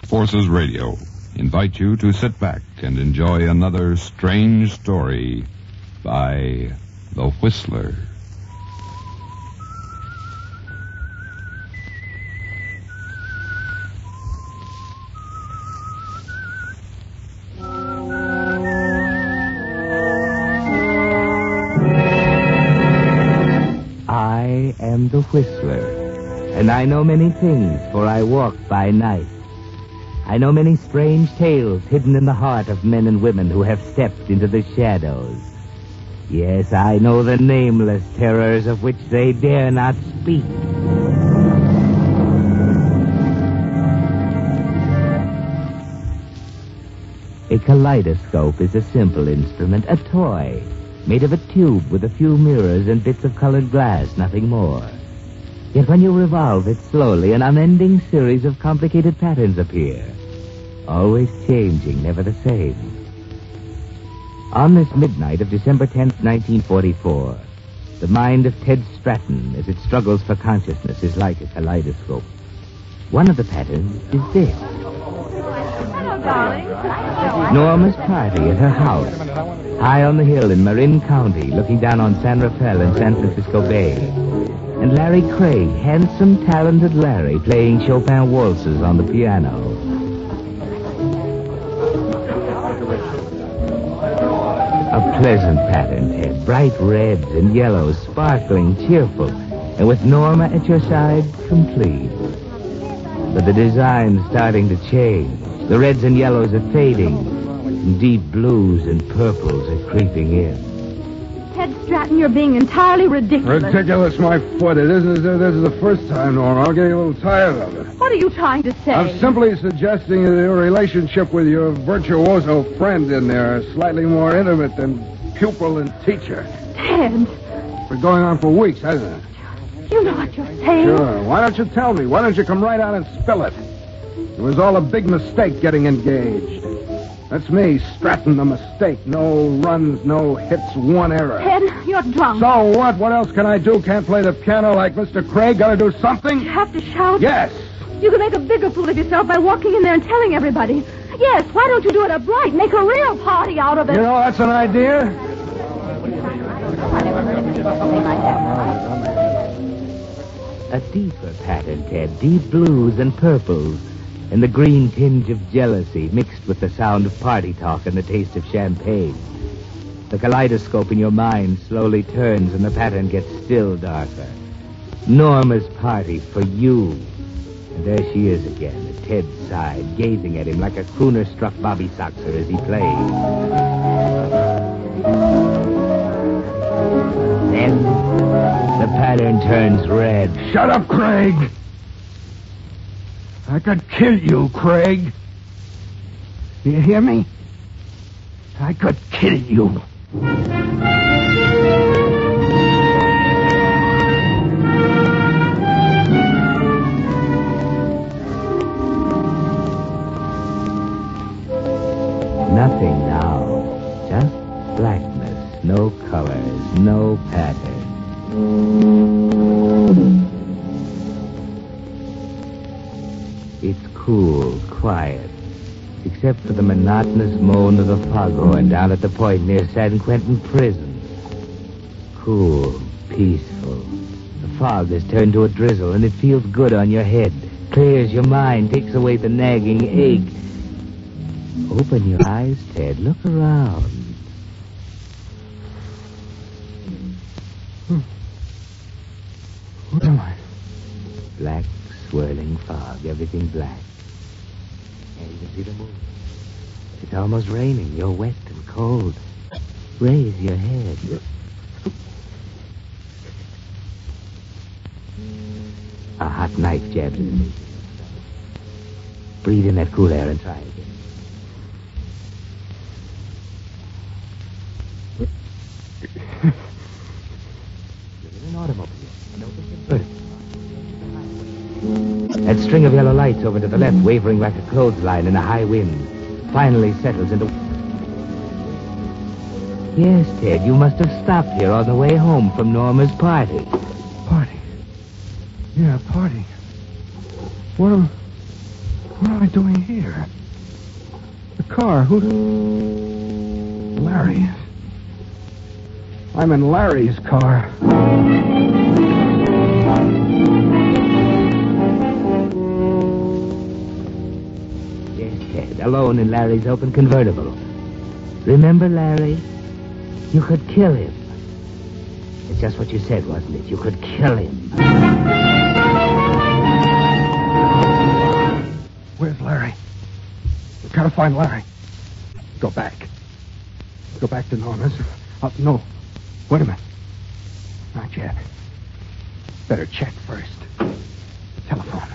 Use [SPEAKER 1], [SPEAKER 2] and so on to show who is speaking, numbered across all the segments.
[SPEAKER 1] Forces Radio invite you to sit back and enjoy another strange story by The Whistler.
[SPEAKER 2] I am the Whistler, and I know many things, for I walk by night. I know many strange tales hidden in the heart of men and women who have stepped into the shadows. Yes, I know the nameless terrors of which they dare not speak. A kaleidoscope is a simple instrument, a toy, made of a tube with a few mirrors and bits of colored glass, nothing more. Yet when you revolve it slowly, an unending series of complicated patterns appear. Always changing, never the same. On this midnight of December 10th, 1944, the mind of Ted Stratton, as it struggles for consciousness, is like a kaleidoscope. One of the patterns is this.
[SPEAKER 3] Hello, darling.
[SPEAKER 2] Norma's party at her house, high on the hill in Marin County, looking down on San Rafael and San Francisco Bay. And Larry Craig, handsome, talented Larry, playing Chopin waltzes on the piano. A pleasant pattern, Ted. Bright reds and yellows, sparkling, cheerful. And with Norma at your side, complete. But the design's starting to change. The reds and yellows are fading. And deep blues and purples are creeping in.
[SPEAKER 3] Ted Stratton, you're being entirely ridiculous.
[SPEAKER 4] Ridiculous, my foot. This is the first time, Norma. I'm getting a little tired of it.
[SPEAKER 3] What are you trying to say?
[SPEAKER 4] I'm simply suggesting that your relationship with your virtuoso friend in there is slightly more intimate than pupil and teacher.
[SPEAKER 3] Ted.
[SPEAKER 4] It's been going on for weeks, hasn't it?
[SPEAKER 3] You know what you're saying.
[SPEAKER 4] Sure. Why don't you tell me? Why don't you come right out and spill it? It was all a big mistake getting engaged. That's me, Stratton, the mistake. No runs, no hits, one error.
[SPEAKER 3] Ted, you're drunk.
[SPEAKER 4] So what? What else can I do? Can't play the piano like Mr. Craig? Gotta do something?
[SPEAKER 3] You have to shout.
[SPEAKER 4] Yes.
[SPEAKER 3] You can make a bigger fool of yourself by walking in there and telling everybody. Yes, why don't you do it upright? Make a real party out of it.
[SPEAKER 4] You know, that's an idea.
[SPEAKER 2] A deeper pattern, Ted. Deep blues and purples. And the green tinge of jealousy mixed with the sound of party talk and the taste of champagne. The kaleidoscope in your mind slowly turns and the pattern gets still darker. Norma's party for you. And there she is again, at Ted's side, gazing at him like a crooner-struck Bobby Soxer as he plays. Then the pattern turns red.
[SPEAKER 4] Shut up, Craig. I could kill you, Craig. You hear me? I could kill you.
[SPEAKER 2] Nothing now. Just blackness. No colors. No pattern. It's cool, quiet, except for the monotonous moan of the foghorn down at the point near San Quentin Prison. Cool, peaceful. The fog has turned to a drizzle, and it feels good on your head. Clears your mind, takes away the nagging ache. Open your eyes, Ted. Look around.
[SPEAKER 4] What am I?
[SPEAKER 2] Black, swirling fog, everything black. And you can see the moon. It's almost raining. You're wet and cold. Raise your head. A hot knife jabs in me. Breathe in that cool air and try again. You're in an automobile. And open the curtain. That string of yellow lights over to the left, wavering like a clothesline in a high wind, finally settles into... Yes, Ted, you must have stopped here on the way home from Norma's party.
[SPEAKER 4] Party? Yeah, party. What am What am I doing here? The car. Who? Larry. I'm in Larry's car.
[SPEAKER 2] Yes, Ted, alone in Larry's open convertible. Remember Larry? You could kill him. It's just what you said, wasn't it? You could kill him.
[SPEAKER 4] Where's Larry? We've got to find Larry. Go back. Go back to Norma's. No. Wait a minute. Not yet. Better check first. Telephone.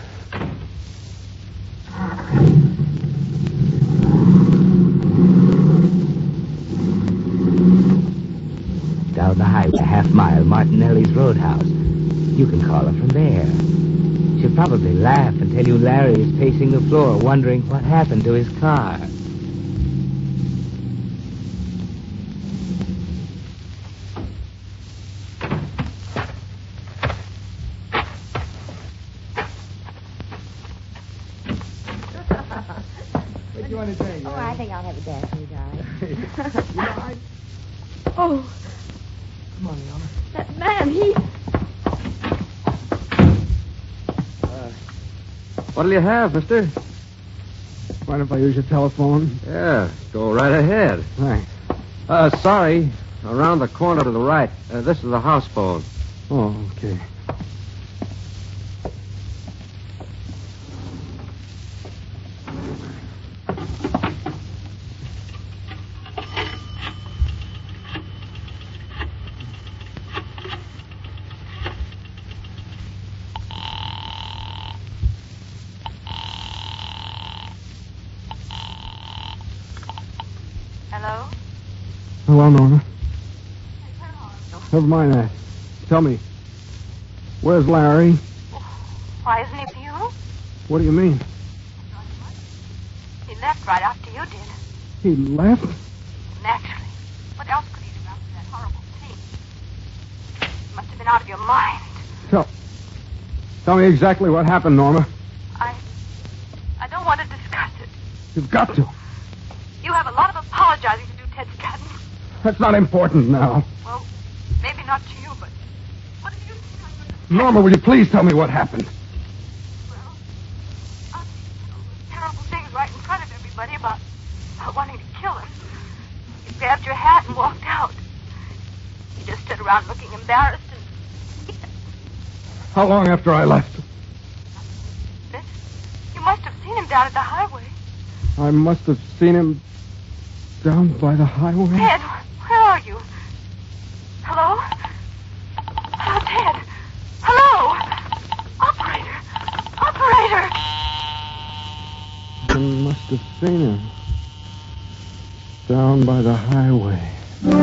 [SPEAKER 2] Down the highway, a half-mile, Martinelli's Roadhouse. You can call her from there. She'll probably laugh and tell you Larry is pacing the floor, wondering what happened to his car.
[SPEAKER 4] What do you want to drink?
[SPEAKER 5] Oh, I think I'll have a dance with you, darling.
[SPEAKER 3] Oh,
[SPEAKER 4] Come on, Norma.
[SPEAKER 3] that man, he...
[SPEAKER 6] What'll you have, mister?
[SPEAKER 4] Mind if I use your telephone?
[SPEAKER 6] Yeah, go right ahead.
[SPEAKER 4] Thanks.
[SPEAKER 6] Sorry. Around the corner to the right. This is the house phone.
[SPEAKER 4] Oh, okay.
[SPEAKER 3] Hello?
[SPEAKER 4] Hello, Norma. Never mind that. Tell me, where's Larry?
[SPEAKER 3] Why, isn't he with you?
[SPEAKER 4] What do you mean?
[SPEAKER 3] He left right after you did.
[SPEAKER 4] He left?
[SPEAKER 3] Naturally. What else could he do after that horrible scene? You must have been out of your mind.
[SPEAKER 4] Tell me exactly what happened, Norma.
[SPEAKER 3] I don't want to discuss it.
[SPEAKER 4] You've got to.
[SPEAKER 3] You have a lot of apologizing to do, Ted Scatton.
[SPEAKER 4] That's not important now.
[SPEAKER 3] Well, maybe not to you, but what have you seen on your...
[SPEAKER 4] Norma, will you please tell me what happened?
[SPEAKER 3] Well, I see all those terrible things right in front of everybody about wanting to kill him. You grabbed your hat and walked out. You just stood around looking embarrassed and...
[SPEAKER 4] How long after I left?
[SPEAKER 3] This? You must have seen him down at the highway.
[SPEAKER 4] I must have seen him down by the highway.
[SPEAKER 3] Ted, where are you? Hello? Hello, Ted. Hello? Operator!
[SPEAKER 4] I must have seen him down by the highway.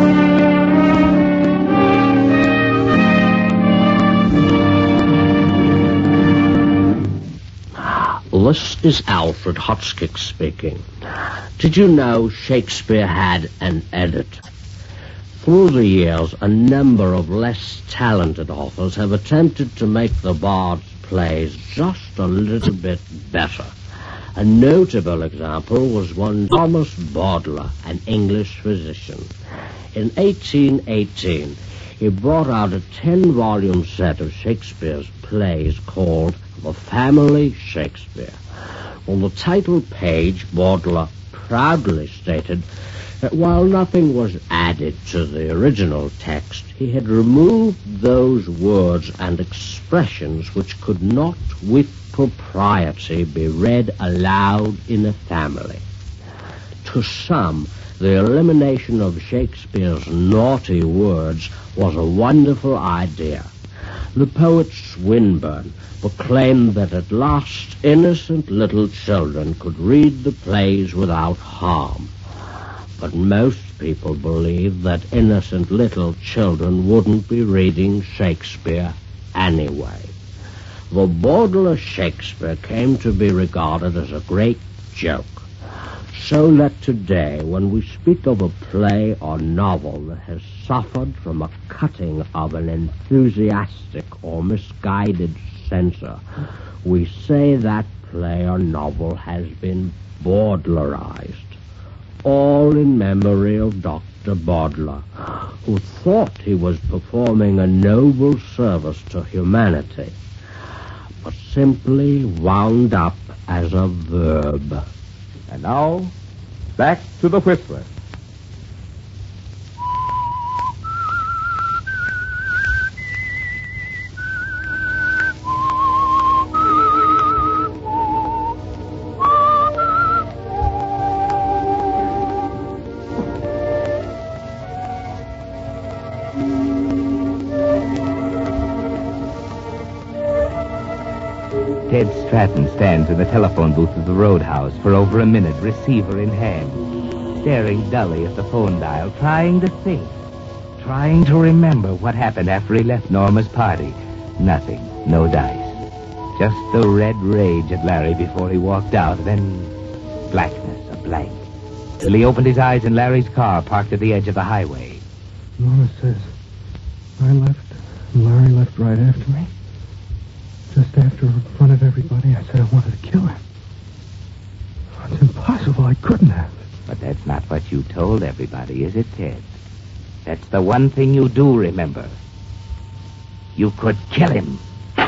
[SPEAKER 7] This is Alfred Hotchkiss speaking. Did you know Shakespeare had an edit? Through the years, a number of less talented authors have attempted to make the Bard's plays just a little bit better. A notable example was one Thomas Bowdler, an English physician. In 1818, he brought out a 10-volume set of Shakespeare's plays called The Family Shakespeare. On the title page, Bowdler proudly stated that while nothing was added to the original text, he had removed those words and expressions which could not with propriety be read aloud in a family. To some, the elimination of Shakespeare's naughty words was a wonderful idea. The poet Swinburne proclaimed that at last innocent little children could read the plays without harm. But most people believe that innocent little children wouldn't be reading Shakespeare anyway. The Bowdler Shakespeare came to be regarded as a great joke. So that today, when we speak of a play or novel that has suffered from a cutting of an enthusiastic or misguided censor, we say that Sinclair novel has been Bawdlerized, all in memory of Dr. Bawdler, who thought he was performing a noble service to humanity, but simply wound up as a verb.
[SPEAKER 8] And now, back to the Whistler.
[SPEAKER 2] Ted Stratton stands in the telephone booth of the Roadhouse for over a minute, receiver in hand, staring dully at the phone dial, trying to think, trying to remember what happened after he left Norma's party. Nothing, no dice. Just the red rage at Larry before he walked out, then blackness, a blank. Till he opened his eyes in Larry's car parked at the edge of the highway.
[SPEAKER 4] Norma says I left, and Larry left right after me. Just after, in front of everybody, I said I wanted to kill him. It's impossible. I couldn't have.
[SPEAKER 2] But that's not what you told everybody, is it, Ted? That's the one thing you do remember. You could kill him.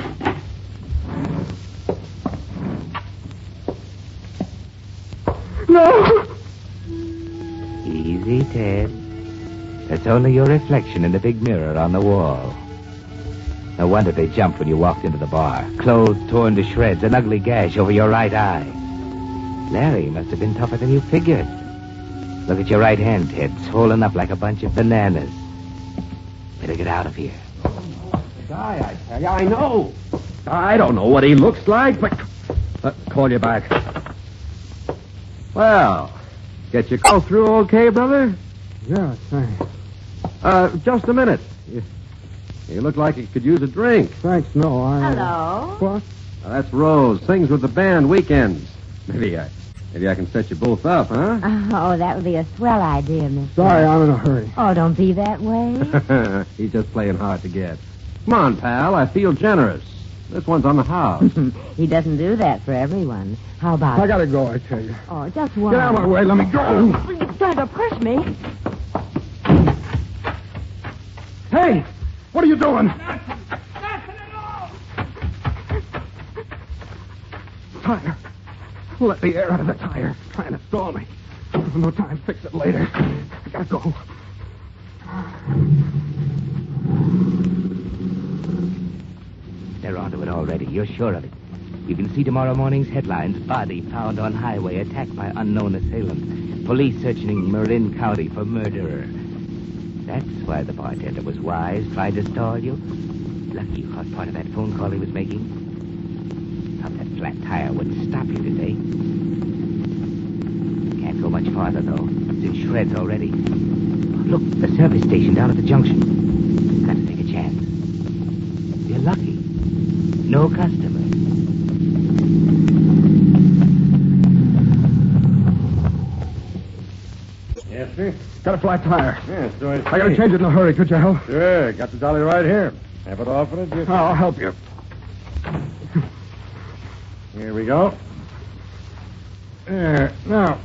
[SPEAKER 4] No!
[SPEAKER 2] Easy, Ted. That's only your reflection in the big mirror on the wall. No wonder they jumped when you walked into the bar. Clothes torn to shreds, an ugly gash over your right eye. Larry must have been tougher than you figured. Look at your right hand, Ted, swollen up like a bunch of bananas. Better get out of here.
[SPEAKER 6] Guy, I tell you, I know. I don't know what he looks like, but... call you back. Well, get your call through okay, brother?
[SPEAKER 4] Yeah, thanks.
[SPEAKER 6] Just a minute. You look like you could use a drink.
[SPEAKER 4] Thanks, no, I...
[SPEAKER 5] Hello?
[SPEAKER 4] What?
[SPEAKER 6] That's Rose. Sings with the band weekends. Maybe I can set you both up, huh?
[SPEAKER 5] Oh, that would be a swell idea, mister.
[SPEAKER 4] Sorry, I'm in a hurry.
[SPEAKER 5] Oh, don't be that way.
[SPEAKER 6] He's just playing hard to get. Come on, pal. I feel generous. This one's on the house.
[SPEAKER 5] He doesn't do that for everyone. How about...
[SPEAKER 4] I gotta go, I tell you.
[SPEAKER 5] Oh, just one.
[SPEAKER 4] Get out of my way, let me go.
[SPEAKER 5] You're trying to push me.
[SPEAKER 4] Hey, what are you doing? Tire. Let the air out of the tire. Trying to stall me. No time. Fix it later. I gotta go.
[SPEAKER 2] They're onto it already. You're sure of it. You can see tomorrow morning's headlines. Body found on highway. Attacked by unknown assailant. Police searching Marin County for murderer. That's why the bartender was wise. Tried to stall you. Lucky you caught part of that phone call he was making. Thought that flat tire wouldn't stop you today. Can't go much farther, though. It's in shreds already. Look, the service station down at the junction. Got to take a chance. You're lucky. No customers.
[SPEAKER 6] Yes, sir?
[SPEAKER 4] Got a flat tire.
[SPEAKER 6] Yes, so
[SPEAKER 4] I gotta change it in a hurry. Could you help?
[SPEAKER 6] Sure. Got the dolly right here. Have it off in a jiffy.
[SPEAKER 4] I'll help you.
[SPEAKER 6] Here we go.
[SPEAKER 4] There. Now.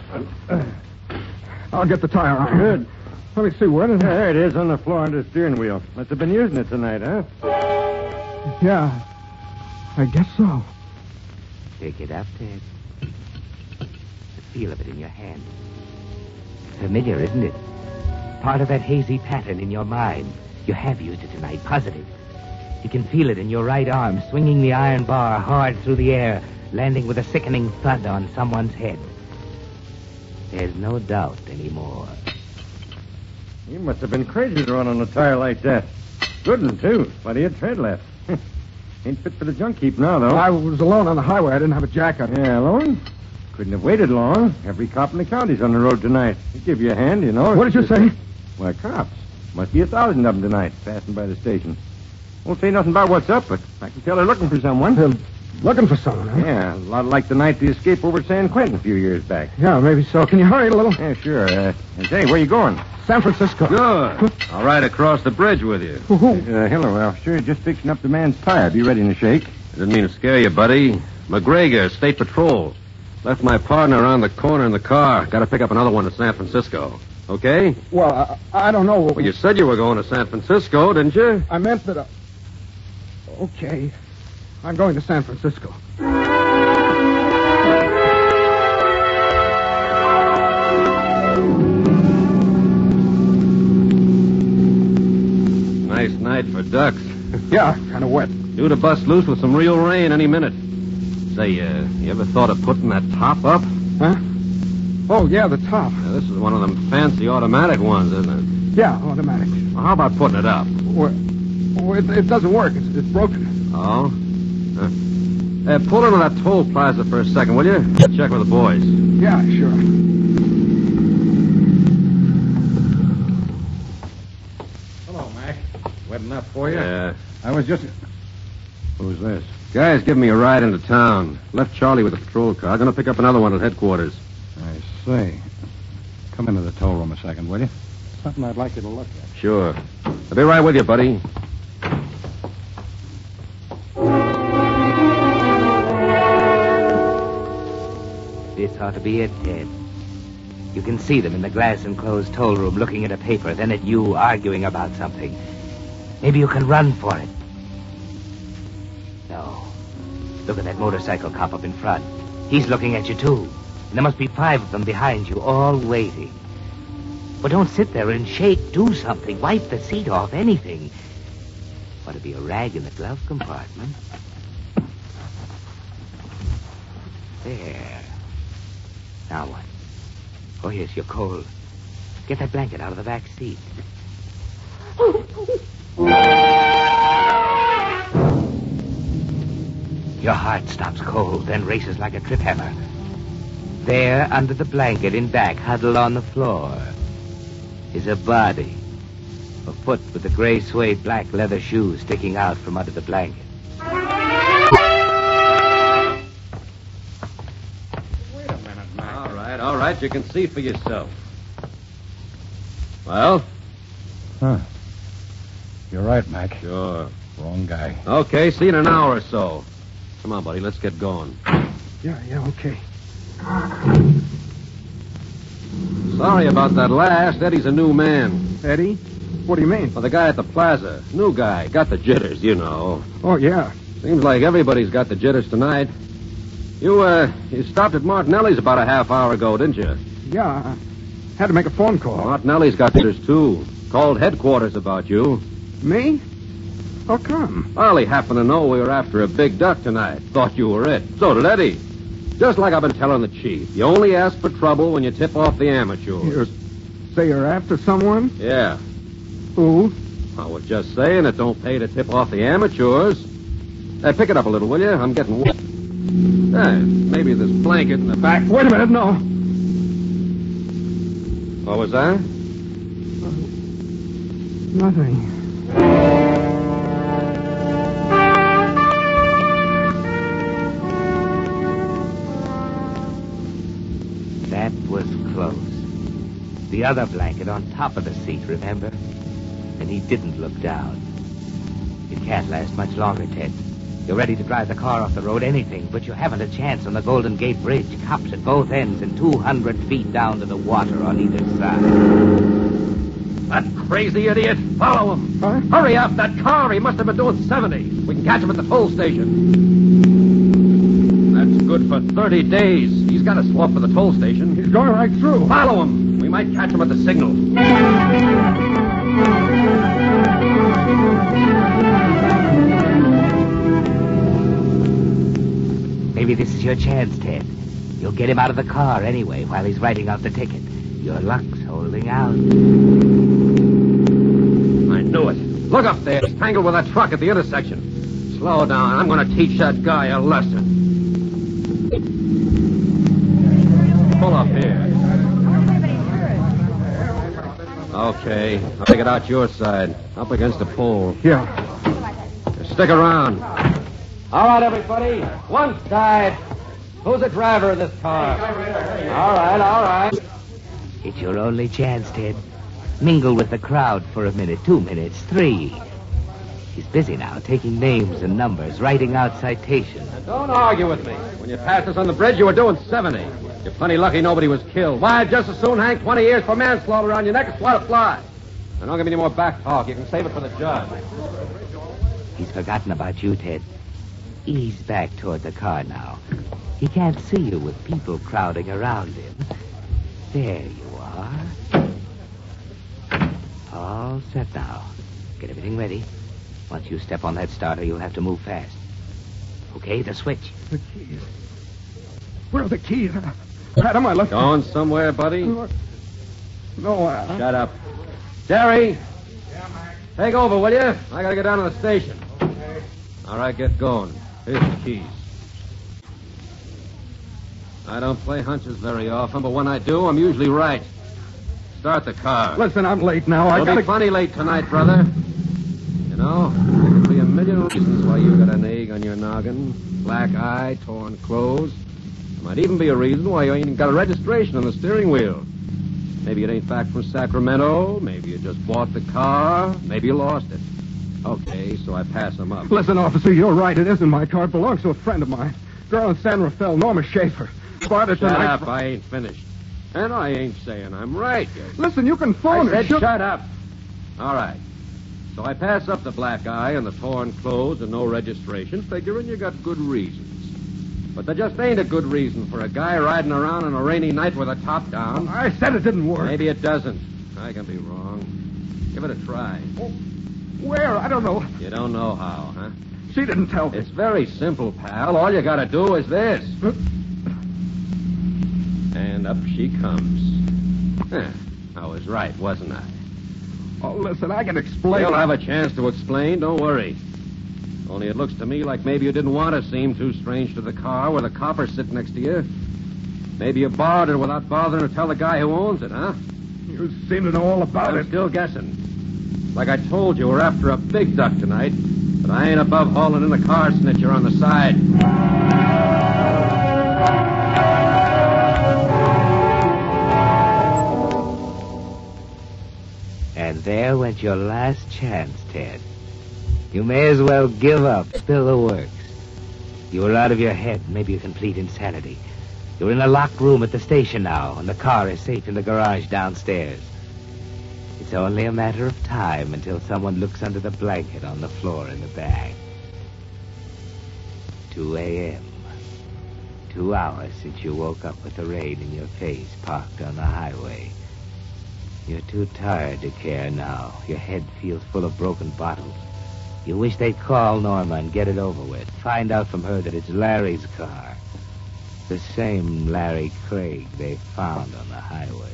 [SPEAKER 4] I'll get the tire on.
[SPEAKER 6] Good.
[SPEAKER 4] Let me see, where is it?
[SPEAKER 6] There it is on the floor under the steering wheel. Must have been using it tonight, huh?
[SPEAKER 4] Yeah. I guess so.
[SPEAKER 2] Pick it up, Ted. The feel of it in your hand. Familiar, isn't it? Part of that hazy pattern in your mind. You have used it tonight, positive. You can feel it in your right arm, swinging the iron bar hard through the air, landing with a sickening thud on someone's head. There's no doubt anymore.
[SPEAKER 6] You must have been crazy to run on a tire like that. Good one, too. Plenty of tread left. Ain't fit for the junk heap now, though.
[SPEAKER 4] I was alone on the highway. I didn't have a jacket.
[SPEAKER 6] Yeah, alone? Couldn't have waited long. Every cop in the county's on the road tonight. He'd give you a hand, you know.
[SPEAKER 4] What did you say?
[SPEAKER 6] Why, cops. Must be 1,000 of them tonight, passing by the station. Won't say nothing about what's up, but I can tell they're looking for someone.
[SPEAKER 4] They're looking for someone, huh?
[SPEAKER 6] Yeah, a lot like the night they escaped over at San Quentin a few years back.
[SPEAKER 4] Yeah, maybe so. Can you hurry a little?
[SPEAKER 6] Yeah, sure. And say, where you going?
[SPEAKER 4] San Francisco.
[SPEAKER 6] Good. I'll ride across the bridge with you. Hello, Ralph. Sure, just fixing up the man's tire. Be ready in a shake.
[SPEAKER 9] I didn't mean to scare you, buddy.
[SPEAKER 6] McGregor, State Patrol. Left my partner around the corner in the car. Got to pick up another one to San Francisco. Okay?
[SPEAKER 4] Well, I don't know.
[SPEAKER 6] Well, you said you were going to San Francisco, didn't you?
[SPEAKER 4] I meant that... Okay. I'm going to San Francisco.
[SPEAKER 6] Nice night for ducks.
[SPEAKER 4] Yeah, kind of wet.
[SPEAKER 6] Due to bust loose with some real rain any minute. Say, you ever thought of putting that top up?
[SPEAKER 4] Huh? Oh, yeah, the top.
[SPEAKER 6] Now, this is one of them fancy automatic ones, isn't it?
[SPEAKER 4] Yeah, automatic.
[SPEAKER 6] Well, how about putting it up?
[SPEAKER 4] Well, it doesn't work. It's broken.
[SPEAKER 6] Oh? Pull into that toll plaza for a second, will you? Check with the boys.
[SPEAKER 4] Yeah, sure.
[SPEAKER 8] Hello, Mac. Wet enough for you?
[SPEAKER 6] Yeah.
[SPEAKER 8] I was just... Who's this?
[SPEAKER 6] Guy's giving me a ride into town. Left Charlie with the patrol car. Gonna pick up another one at headquarters.
[SPEAKER 8] I see. Come into the toll room a second, will you? Something I'd like you to look at.
[SPEAKER 6] Sure. I'll be right with you, buddy.
[SPEAKER 2] This ought to be it, Ted. You can see them in the glass-enclosed toll room looking at a paper, then at you arguing about something. Maybe you can run for it. No. Look at that motorcycle cop up in front. He's looking at you, too. And there must be 5 of them behind you, all waiting. But don't sit there and shake. Do something. Wipe the seat off. Anything. Ought to be a rag in the glove compartment. There. Now what? Oh, yes, you're cold. Get that blanket out of the back seat. Your heart stops cold, then races like a trip hammer. There, under the blanket in back, huddled on the floor, is a body. A foot with the gray suede black leather shoes sticking out from under the blanket.
[SPEAKER 8] Wait a minute, Mac.
[SPEAKER 6] All right. You can see for yourself. Well?
[SPEAKER 8] Huh. You're right, Mac.
[SPEAKER 6] Sure.
[SPEAKER 8] Wrong guy.
[SPEAKER 6] Okay, see you in an hour or so. Come on, buddy, let's get going.
[SPEAKER 4] Yeah, okay.
[SPEAKER 6] Sorry about that last. Eddie's a new man.
[SPEAKER 4] Eddie? What do you mean?
[SPEAKER 6] Well, the guy at the plaza. New guy. Got the jitters, you know.
[SPEAKER 4] Oh, yeah.
[SPEAKER 6] Seems like everybody's got the jitters tonight. You stopped at Martinelli's about a half hour ago, didn't you?
[SPEAKER 4] Yeah, I had to make a phone call.
[SPEAKER 6] Martinelli's got jitters, too. Called headquarters about you.
[SPEAKER 4] Me? How come?
[SPEAKER 6] Well, he happened to know we were after a big duck tonight. Thought you were it. So did Eddie. Just like I've been telling the chief. You only ask for trouble when you tip off the amateurs.
[SPEAKER 4] Say you're after someone?
[SPEAKER 6] Yeah.
[SPEAKER 4] Who?
[SPEAKER 6] I was just saying it don't pay to tip off the amateurs. Hey, pick it up a little, will you? I'm getting wet. Hey, maybe this blanket in the back.
[SPEAKER 4] Wait a minute, no.
[SPEAKER 6] What was that?
[SPEAKER 4] Nothing.
[SPEAKER 2] That was close. The other blanket on top of the seat, remember? And he didn't look down. It can't last much longer, Ted. You're ready to drive the car off the road, anything, but you haven't a chance on the Golden Gate Bridge. Cops at both ends and 200 feet down to the water on either side.
[SPEAKER 6] That crazy idiot. Follow him.
[SPEAKER 4] Huh?
[SPEAKER 6] Hurry up. That car, he must have been doing 70. We can catch him at the toll station. That's good for 30 days. He's got to swap for the toll station.
[SPEAKER 4] He's going right through.
[SPEAKER 6] Follow him. We might catch him at the signal.
[SPEAKER 2] Maybe this is your chance, Ted. You'll get him out of the car anyway while he's writing out the ticket. Your luck's holding out.
[SPEAKER 6] I knew it. Look up there. He's tangled with that truck at the intersection. Slow down. I'm going to teach that guy a lesson. Pull up here. Okay. I'll take it out your side. Up against the pole.
[SPEAKER 4] Yeah.
[SPEAKER 6] Stick around. All right, everybody. One side. Who's the driver of this car? All right.
[SPEAKER 2] It's your only chance, Ted. Mingle with the crowd for a minute, 2 minutes, 3. He's busy now, taking names and numbers, writing out citations.
[SPEAKER 9] Don't argue with me. When you passed us on the bridge, you were doing 70. You're plenty lucky nobody was killed. Why, I'd just as soon hang 20 years for manslaughter around your neck as swat a fly. And don't give me any more back talk. You can save it for the judge.
[SPEAKER 2] He's forgotten about you, Ted. Ease back toward the car now. He can't see you with people crowding around him. There you are. All set now. Get everything ready. Once you step on that starter, you'll have to move fast. Okay, the switch.
[SPEAKER 4] The keys. Where are the keys? Pat, am I left?
[SPEAKER 9] Going somewhere, buddy?
[SPEAKER 4] No,
[SPEAKER 9] Shut up. Jerry! Take over, will you? I gotta get down to the station. Okay. All right, get going. Here's the keys. I don't play hunches very often, but when I do, I'm usually right. Start the car.
[SPEAKER 4] Listen, I'm late now.
[SPEAKER 9] You'll be plenty late tonight, brother. You know, there could be a million reasons why you got an egg on your noggin. Black eye, torn clothes. There might even be a reason why you ain't got a registration on the steering wheel. Maybe it ain't back from Sacramento. Maybe you just bought the car. Maybe you lost it. Okay, so I pass them up.
[SPEAKER 4] Listen, officer, you're right. It isn't my car. It belongs to a friend of mine. Girl in San Rafael, Norma Schaefer. Bought it
[SPEAKER 9] Shut
[SPEAKER 4] tonight.
[SPEAKER 9] up. I ain't finished. And I ain't saying I'm right.
[SPEAKER 4] Listen, you can phone her.
[SPEAKER 9] I said shut up. All right. So I pass up the black eye and the torn clothes and no registration, figuring you got good reasons. But there just ain't a good reason for a guy riding around on a rainy night with a top down.
[SPEAKER 4] I said it didn't work.
[SPEAKER 9] Maybe it doesn't. I can be wrong. Give it a try.
[SPEAKER 4] Oh, where? I don't know.
[SPEAKER 9] You don't know how, huh?
[SPEAKER 4] She didn't tell me.
[SPEAKER 9] It's very simple, pal. All you gotta do is this. And up she comes. I was right, wasn't I?
[SPEAKER 4] Oh, listen, I can explain.
[SPEAKER 9] You'll have a chance to explain. Don't worry. Only it looks to me like maybe you didn't want to seem too strange to the car with a copper sitting next to you. Maybe you borrowed it without bothering to tell the guy who owns it, huh?
[SPEAKER 4] You seem to know all about
[SPEAKER 9] I'm
[SPEAKER 4] it.
[SPEAKER 9] still guessing. Like I told you, we're after a big duck tonight, but I ain't above hauling in a car snitcher on the side.
[SPEAKER 2] And there went your last chance, Ted. You may as well give up, spill the works. You were out of your head, maybe a complete insanity. You're in a locked room at the station now, and the car is safe in the garage downstairs. It's only a matter of time until someone looks under the blanket on the floor in the bag. 2 a.m. 2 hours since you woke up with the rain in your face, parked on the highway. You're too tired to care now. Your head feels full of broken bottles. You wish they'd call Norma and get it over with. Find out from her that it's Larry's car. The same Larry Craig they found on the highway.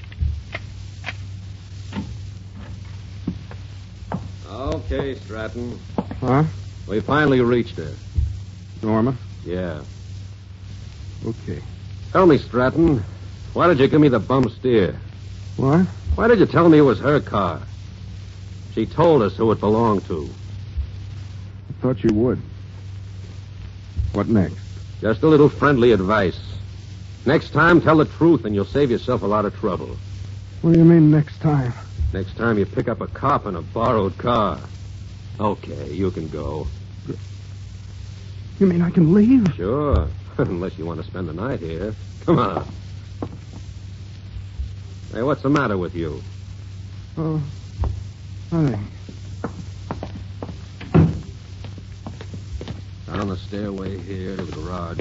[SPEAKER 9] Okay, Stratton.
[SPEAKER 4] Huh?
[SPEAKER 9] We finally reached her.
[SPEAKER 4] Norma?
[SPEAKER 9] Yeah.
[SPEAKER 4] Okay.
[SPEAKER 9] Tell me, Stratton, why did you give me the bum steer?
[SPEAKER 4] What?
[SPEAKER 9] Why did you tell me it was her car? She told us who it belonged to.
[SPEAKER 4] I thought you would. What next?
[SPEAKER 9] Just a little friendly advice. Next time, tell the truth, and you'll save yourself a lot of trouble.
[SPEAKER 4] What do you mean next time?
[SPEAKER 9] Next time you pick up a cop in a borrowed car. Okay, you can go.
[SPEAKER 4] You mean I can leave?
[SPEAKER 9] Sure. Unless you want to spend the night here. Come on. Hey, what's the matter with you?
[SPEAKER 4] Oh, nothing.
[SPEAKER 9] Down the stairway here to the garage.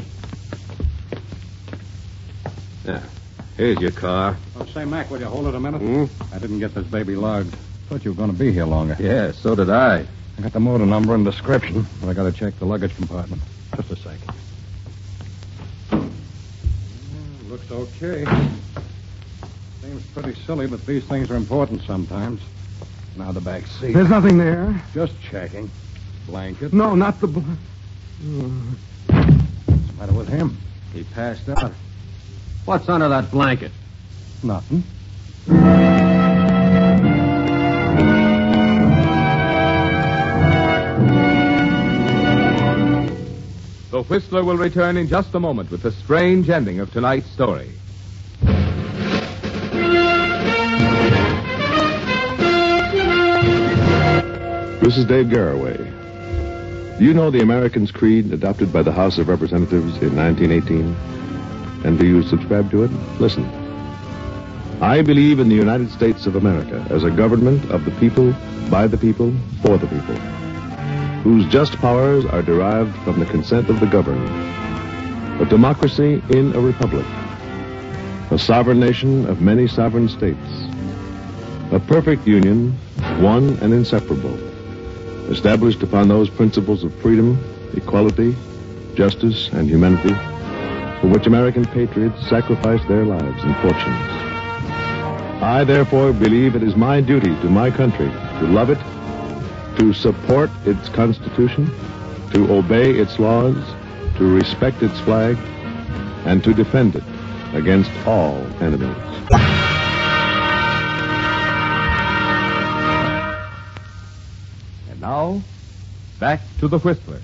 [SPEAKER 9] Yeah. Here's your car.
[SPEAKER 8] Oh, say, Mac, will you hold it a minute?
[SPEAKER 9] Hmm?
[SPEAKER 8] I didn't get this baby logged. Thought you were going to be here longer.
[SPEAKER 9] Yeah, so did I.
[SPEAKER 8] I got the motor number and description, but I got to check the luggage compartment. Just a second. Looks okay. Seems pretty silly, but these things are important sometimes. Now the back seat.
[SPEAKER 4] There's nothing there.
[SPEAKER 8] Just checking. Blanket.
[SPEAKER 4] No, not the...
[SPEAKER 8] What's the matter with him?
[SPEAKER 9] He passed out. What's under that blanket?
[SPEAKER 8] Nothing.
[SPEAKER 1] The Whistler will return in just a moment with the strange ending of tonight's story.
[SPEAKER 10] This is Dave Garraway. Do you know the American's Creed adopted by the House of Representatives in 1918? And do you subscribe to it? Listen. I believe in the United States of America as a government of the people, by the people, for the people, whose just powers are derived from the consent of the governed. A democracy in a republic. A sovereign nation of many sovereign states. A perfect union, one and inseparable, established upon those principles of freedom, equality, justice, and humanity, for which American patriots sacrificed their lives and fortunes. I, therefore, believe it is my duty to my country to love it, to support its Constitution, to obey its laws, to respect its flag, and to defend it against all enemies.
[SPEAKER 1] And now, back to the Whistler.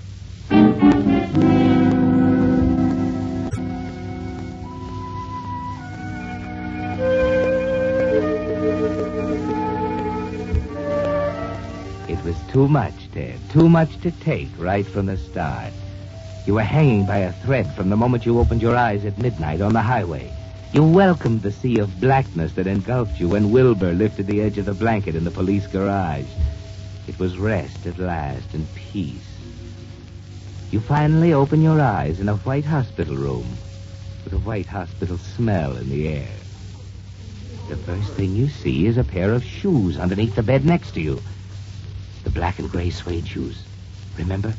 [SPEAKER 2] It was too much, Ted. Too much to take right from the start. You were hanging by a thread from the moment you opened your eyes at midnight on the highway. You welcomed the sea of blackness that engulfed you when Wilbur lifted the edge of the blanket in the police garage. It was rest at last and peace. You finally open your eyes in a white hospital room with a white hospital smell in the air. The first thing you see is a pair of shoes underneath the bed next to you. The black and gray suede shoes. Remember?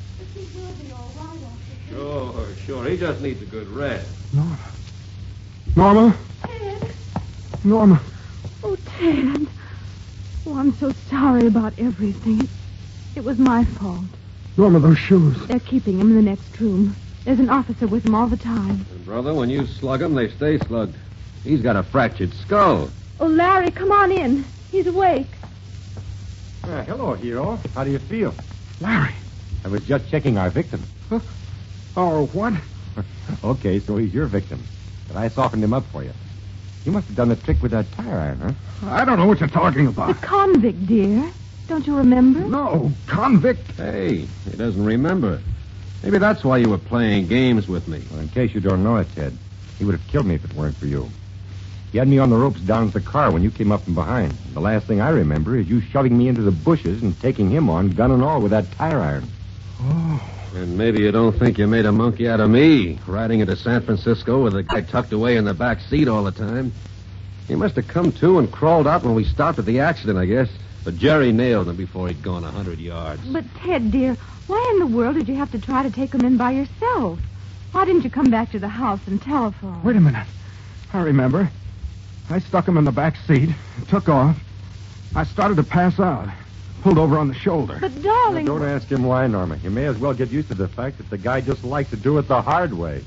[SPEAKER 9] Sure. He just needs a good rest.
[SPEAKER 4] Norma?
[SPEAKER 3] Ted.
[SPEAKER 4] Norma.
[SPEAKER 3] Oh, Ted. Oh, I'm so sorry about everything. It was my fault.
[SPEAKER 4] Norma, those shoes.
[SPEAKER 3] They're keeping him in the next room. There's an officer with him all the time.
[SPEAKER 9] And brother, when you slug him, they stay slugged. He's got a fractured skull.
[SPEAKER 3] Oh, Larry, come on in. He's awake.
[SPEAKER 6] Hello, hero. How do you feel?
[SPEAKER 4] Larry.
[SPEAKER 6] I was just checking our victim.
[SPEAKER 4] Huh? Oh, what?
[SPEAKER 6] Okay, so he's your victim. But I softened him up for you. You must have done the trick with that tire iron, huh?
[SPEAKER 4] I don't know what you're talking
[SPEAKER 3] The
[SPEAKER 4] about.
[SPEAKER 3] convict, dear. Don't you remember?
[SPEAKER 4] No, convict.
[SPEAKER 9] Hey, he doesn't remember. Maybe that's why you were playing games with me.
[SPEAKER 6] Well, in case you don't know it, Ted, he would have killed me if it weren't for you. He had me on the ropes down at the car when you came up from behind. The last thing I remember is you shoving me into the bushes and taking him on, gun and all, with that tire iron.
[SPEAKER 4] Oh.
[SPEAKER 9] And maybe you don't think you made a monkey out of me, riding into San Francisco with a guy tucked away in the back seat all the time. He must have come to and crawled out when we stopped at the accident, I guess. But Jerry nailed him before he'd gone 100 yards.
[SPEAKER 3] But, Ted, dear, why in the world did you have to try to take him in by yourself? Why didn't you come back to the house and telephone?
[SPEAKER 4] Wait a minute. I remember. I stuck him in the back seat, took off. I started to pass out. Pulled over on the shoulder.
[SPEAKER 3] But, darling...
[SPEAKER 6] Now, don't ask him why, Norma. You may as well get used to the fact that the guy just likes to do it the hard way.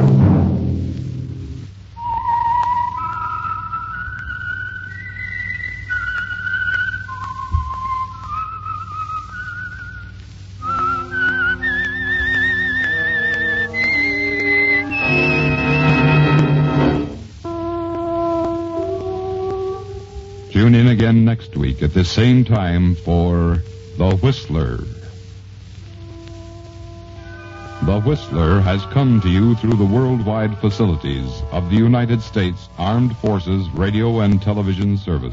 [SPEAKER 1] Tune in again next week at this same time for The Whistler. The Whistler has come to you through the worldwide facilities of the United States Armed Forces Radio and Television Service.